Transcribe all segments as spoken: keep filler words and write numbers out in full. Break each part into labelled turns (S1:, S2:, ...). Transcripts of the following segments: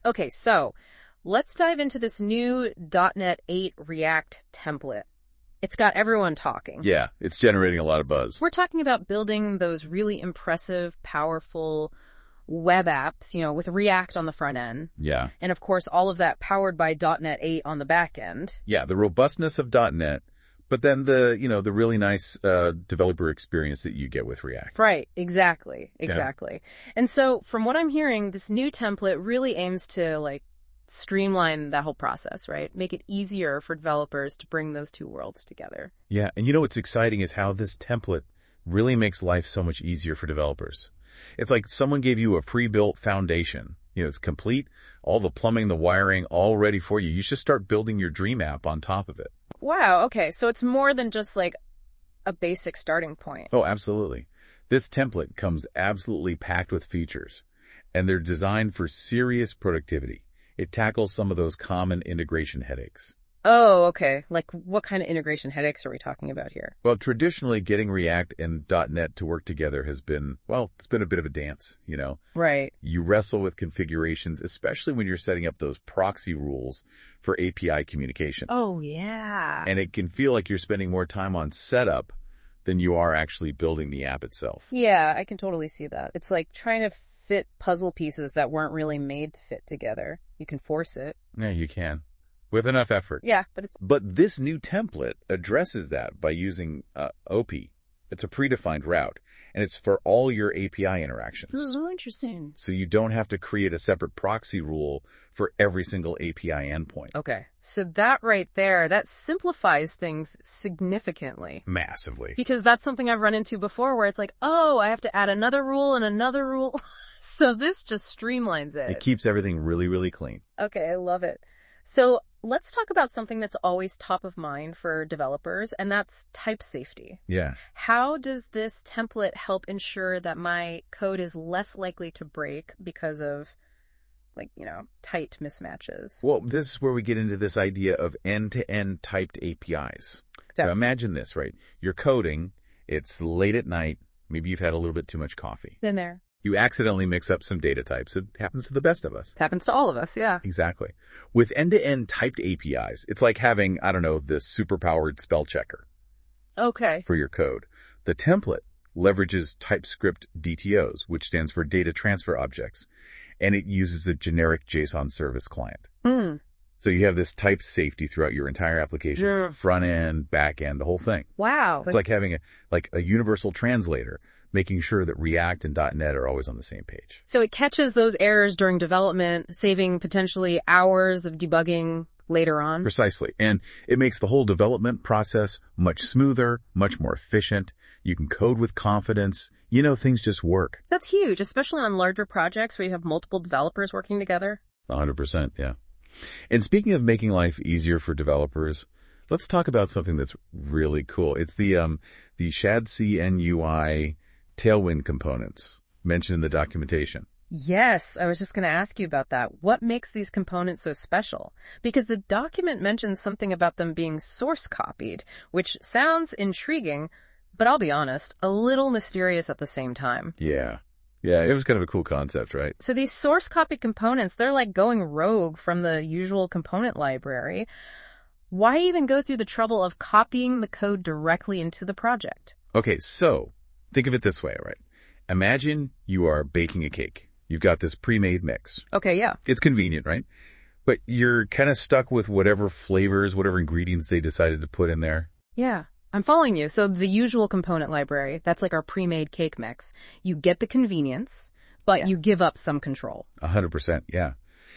S1: Okay, so let's dive into this new dot net eight React template. It's got everyone talking.
S2: Yeah, it's generating a lot of buzz.
S1: We're talking about building those really impressive, powerful web apps, you know, with React on the front end.
S2: Yeah.
S1: And of course, all of that powered by dot net eight on the back end.
S2: Yeah, the robustness of dot net, but then the, you know, the really nice uh, developer experience that you get with React.
S1: Right, exactly, exactly. Yeah. And so from what I'm hearing, this new template really aims to like streamline that whole process, right? Make it easier for developers to bring those two worlds together.
S2: Yeah, and you know what's exciting is how this template really makes life so much easier for developers. It's like someone gave you a pre-built foundation. You know, it's complete, all the plumbing, the wiring, all ready for you. You should start building your dream app on top of it.
S1: Wow, okay, so it's more than just like a basic starting point.
S2: Oh, absolutely. This template comes absolutely packed with features, and they're designed for serious productivity. It tackles some of those common integration headaches.
S1: Oh, okay. Like what kind of integration headaches are we talking about here?
S2: Well, traditionally getting React and dot net to work together has been, well, it's been a bit of a dance, you know?
S1: Right.
S2: You wrestle with configurations, especially when you're setting up those proxy rules for A P I communication.
S1: Oh, yeah.
S2: And it can feel like you're spending more time on setup than you are actually building the app itself.
S1: Yeah, I can totally see that. It's like trying to fit puzzle pieces that weren't really made to fit together. You can force it.
S2: Yeah, you can. With enough effort.
S1: Yeah, but it's...
S2: But this new template addresses that by using uh, O P. It's a predefined route, and it's for all your A P I interactions.
S1: This is so interesting.
S2: So you don't have to create a separate proxy rule for every single A P I endpoint.
S1: Okay, so that right there, that simplifies things significantly.
S2: Massively.
S1: Because that's something I've run into before where it's like, oh, I have to add another rule and another rule. So this just streamlines it.
S2: It keeps everything really, really clean.
S1: Okay, I love it. So let's talk about something that's always top of mind for developers, and that's type safety.
S2: Yeah.
S1: How does this template help ensure that my code is less likely to break because of, like, you know, tight mismatches?
S2: Well, this is where we get into this idea of end-to-end typed A P Is. So imagine this, right? You're coding, it's late at night, maybe you've had a little bit too much coffee.
S1: Been there.
S2: You accidentally mix up some data types. It happens to the best of us.
S1: It happens to all of us, yeah.
S2: Exactly. With end-to-end typed A P Is, it's like having, I don't know, this super-powered spell checker.
S1: Okay.
S2: For your code. The template leverages TypeScript D T Os, which stands for Data Transfer Objects, and it uses a generic JSON service client.
S1: Hmm.
S2: So you have this type safety throughout your entire application,
S1: Yeah.
S2: front end, back end, the whole thing.
S1: Wow.
S2: It's like having a, like a universal translator, making sure that React and dot net are always on the same page.
S1: So it catches those errors during development, saving potentially hours of debugging later on.
S2: Precisely. And it makes the whole development process much smoother, much more efficient. You can code with confidence. You know, things just work.
S1: That's huge, especially on larger projects where you have multiple developers working together.
S2: one hundred percent, yeah. And speaking of making life easier for developers, let's talk about something that's really cool. It's the um the ShadCI N U I Tailwind components mentioned in the documentation.
S1: Yes, I was just going to ask you about that. What makes these components so special? Because the document mentions something about them being source copied, which sounds intriguing, but I'll be honest, a little mysterious at the same time.
S2: Yeah. Yeah, it was kind of a cool concept, right?
S1: So these source copy components, they're like going rogue from the usual component library. Why even go through the trouble of copying the code directly into the project?
S2: Okay, so think of it this way, right? Imagine you are baking a cake. You've got this pre-made mix.
S1: Okay, yeah.
S2: It's convenient, right? But you're kind of stuck with whatever flavors, whatever ingredients they decided to put in there.
S1: Yeah, I'm following you. So the usual component library, that's like our pre-made cake mix. You get the convenience, but yeah. you give up some control.
S2: A hundred percent, yeah.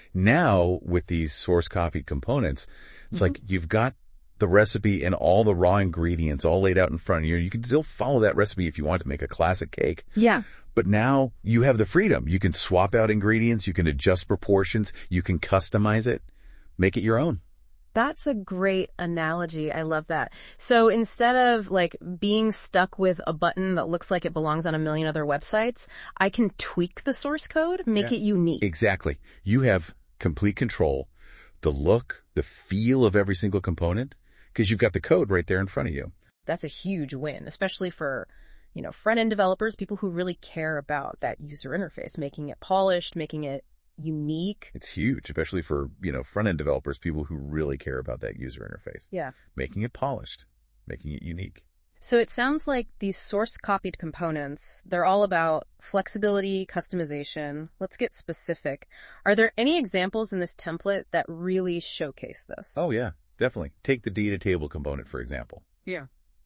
S2: Now, with these source copied components, it's mm-hmm. like you've got the recipe and all the raw ingredients all laid out in front of you. You can still follow that recipe if you want to make a classic cake.
S1: Yeah.
S2: But now you have the freedom. You can swap out ingredients. You can adjust proportions. You can customize it. Make it your own.
S1: That's a great analogy. I love that. So instead of like being stuck with a button that looks like it belongs on a million other websites, I can tweak the source code, make
S2: yeah.
S1: it unique.
S2: Exactly. You have complete control, the look, the feel of every single component, because you've got the code right there in front of you.
S1: That's a huge win, especially for, you know, front-end developers, people who really care about that user interface, making it polished, making it unique.
S2: It's huge, especially for, you know, front-end developers, people who really care about that user interface.
S1: Yeah.
S2: Making it polished, making it unique.
S1: So it sounds like these source-copied components, they're all about flexibility, customization. Let's get specific. Are there any examples in this template that really showcase this?
S2: Oh, yeah, definitely. Take the data table component, for example.
S1: Yeah.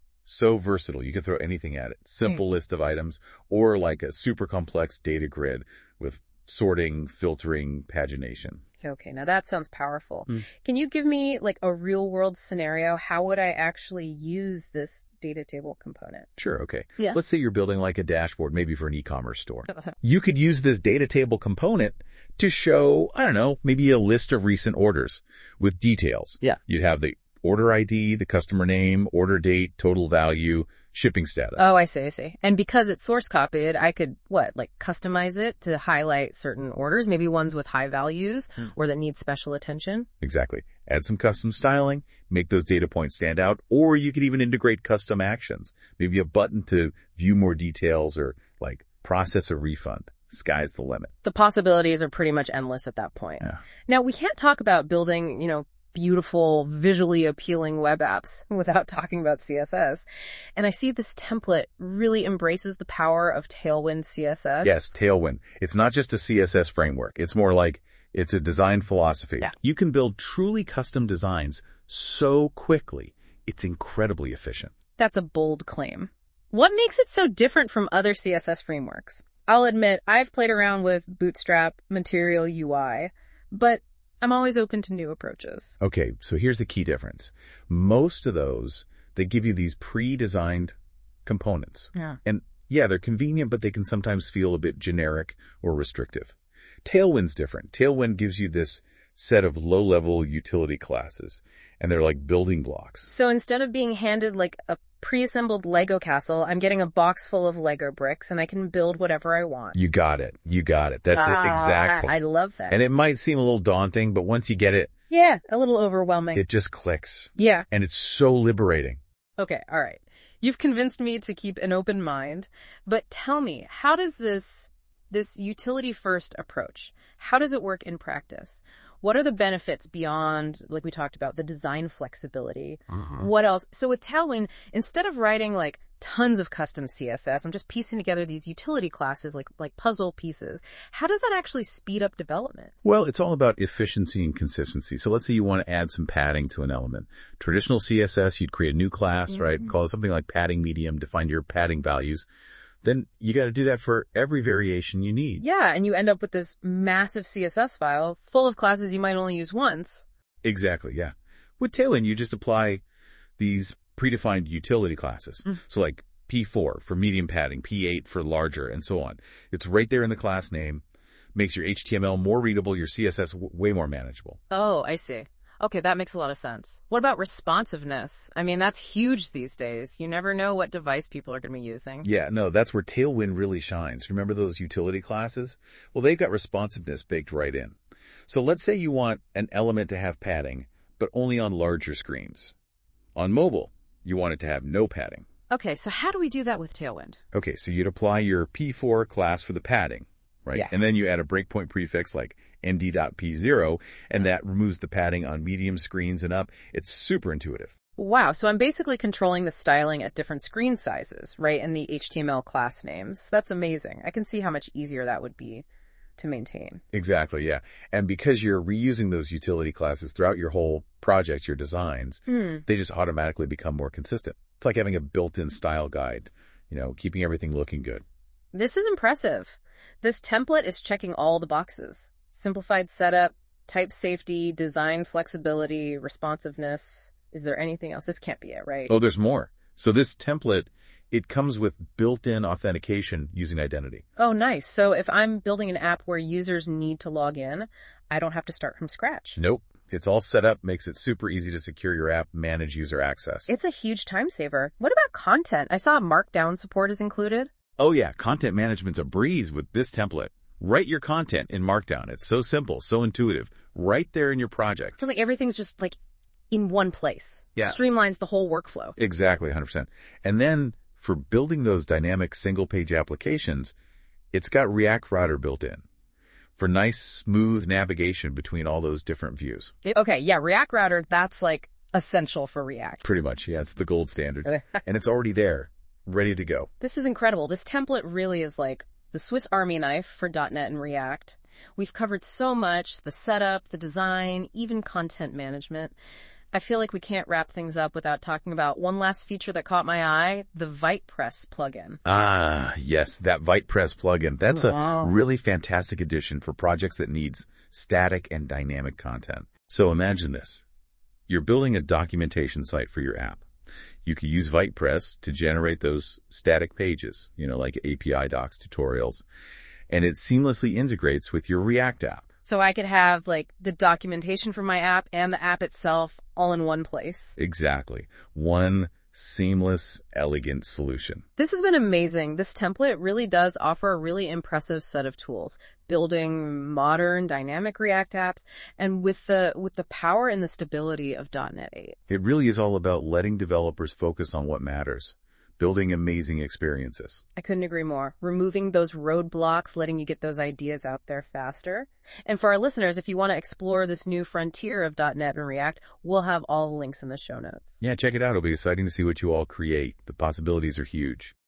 S2: So versatile. You can throw anything at it. Simple mm. list of items, or like a super complex data grid with sorting, filtering, pagination.
S1: Okay, now that sounds powerful.
S2: Mm.
S1: Can you give me like a real world scenario? How would I actually use this data table component?
S2: Sure, okay.
S1: Yeah.
S2: Let's say you're building like a dashboard, maybe for an e-commerce store. You could use this data table component to show, I don't know, maybe a list of recent orders with details.
S1: Yeah.
S2: You'd have the order I D, the customer name, order date, total value, shipping status.
S1: Oh, I see, I see. And because it's source copied, I could, what, like customize it to highlight certain orders, maybe ones with high values hmm. or that need special attention?
S2: Exactly. Add some custom styling, make those data points stand out, or you could even integrate custom actions. Maybe a button to view more details or like process a refund. Sky's the limit.
S1: The possibilities are pretty much endless at that point.
S2: Yeah.
S1: Now, we can't talk about building, you know, beautiful, visually appealing web apps without talking about C S S. And I see this template really embraces the power of Tailwind C S S.
S2: Yes, Tailwind. It's not just a C S S framework. It's more like it's a design philosophy.
S1: Yeah.
S2: You can build truly custom designs so quickly. It's incredibly efficient.
S1: That's a bold claim. What makes it so different from other C S S frameworks? I'll admit, I've played around with Bootstrap, Material U I, but I'm always open to new approaches.
S2: Okay, so here's the key difference. Most of those, they give you these pre-designed components.
S1: Yeah.
S2: And yeah, they're convenient, but they can sometimes feel a bit generic or restrictive. Tailwind's different. Tailwind gives you this set of low-level utility classes, and they're like building blocks.
S1: So instead of being handed like a pre-assembled Lego castle, I'm getting a box full of Lego bricks, and I can build whatever I want.
S2: You got it. You got it. That's
S1: ah,
S2: it. Exactly.
S1: I love that.
S2: And it might seem a little daunting, but once you get it,
S1: yeah, a little overwhelming.
S2: It just clicks.
S1: Yeah.
S2: And it's so liberating.
S1: Okay, all right. You've convinced me to keep an open mind, but tell me, how does this this utility-first approach, how does it work in practice? What are the benefits beyond, like we talked about, the design flexibility?
S2: Uh-huh.
S1: What else? So with Tailwind, instead of writing like tons of custom C S S, I'm just piecing together these utility classes like like puzzle pieces. How does that actually speed up development?
S2: Well, it's all about efficiency and consistency. So let's say you want to add some padding to an element. Traditional C S S, you'd create a new class, mm-hmm. right? Call it something like padding medium, define your padding values. Then you got to do that for every variation you need.
S1: Yeah, and you end up with this massive C S S file full of classes you might only use once.
S2: Exactly, yeah. With Tailwind, you just apply these predefined utility classes. Mm. So like P four for medium padding, P eight for larger, and so on. It's right there in the class name. Makes your H T M L more readable, your C S S w- way more manageable.
S1: Oh, I see. Okay, that makes a lot of sense. What about responsiveness? I mean, that's huge these days. You never know what device people are going to be using.
S2: Yeah, no, that's where Tailwind really shines. Remember those utility classes? Well, they've got responsiveness baked right in. So let's say you want an element to have padding, but only on larger screens. On mobile, you want it to have no padding.
S1: Okay, so how do we do that with Tailwind?
S2: Okay, so you'd apply your P four class for the padding, right?
S1: Yeah.
S2: And then you add a breakpoint prefix like M D dot P zero, and that removes the padding on medium screens and up. It's super intuitive.
S1: Wow, so I'm basically controlling the styling at different screen sizes, right, and the H T M L class names. That's amazing. I can see how much easier that would be to maintain.
S2: Exactly, yeah. And because you're reusing those utility classes throughout your whole project, your designs,
S1: mm.
S2: they just automatically become more consistent. It's like having a built-in style guide, you know, keeping everything looking good.
S1: This is impressive. This template is checking all the boxes. Simplified setup, type safety, design flexibility, responsiveness. Is there anything else? This can't be it, right?
S2: Oh, there's more. So this template, it comes with built-in authentication using identity.
S1: Oh, nice. So if I'm building an app where users need to log in, I don't have to start from scratch.
S2: Nope. It's all set up, makes it super easy to secure your app, manage user access.
S1: It's a huge time saver. What about content? I saw Markdown support is included.
S2: Oh yeah, content management's a breeze with this template. Write your content in Markdown. It's so simple, so intuitive, right there in your project.
S1: So like everything's just like in one place.
S2: Yeah.
S1: Streamlines the whole workflow.
S2: Exactly, one hundred percent. And then for building those dynamic single-page applications, it's got React Router built in. for nice, smooth navigation between all those different views.
S1: Okay, yeah, React Router, that's like essential for React.
S2: Pretty much, yeah, it's the gold standard. And it's already there, ready to go.
S1: This is incredible. This template really is like the Swiss Army knife for .dot net and React. We've covered so much, the setup, the design, even content management. I feel like we can't wrap things up without talking about one last feature that caught my eye, the VitePress plugin.
S2: Ah, yes, that VitePress plugin. That's
S1: Wow.
S2: a really fantastic addition for projects that needs static and dynamic content. So imagine this. You're building a documentation site for your app. You could use VitePress to generate those static pages, you know, like A P I docs, tutorials, and it seamlessly integrates with your React app.
S1: So I could have like the documentation for my app and the app itself all in one place.
S2: Exactly. One seamless, elegant solution.
S1: This has been amazing. This template really does offer a really impressive set of tools, building modern dynamic React apps, and with the with the power and the stability of .dot net eight.
S2: It really is all about letting developers focus on what matters, building amazing experiences.
S1: I couldn't agree more. Removing those roadblocks, letting you get those ideas out there faster. And for our listeners, if you want to explore this new frontier of .dot net and React, we'll have all the links in the show notes.
S2: Yeah, check it out. It'll be exciting to see what you all create. The possibilities are huge.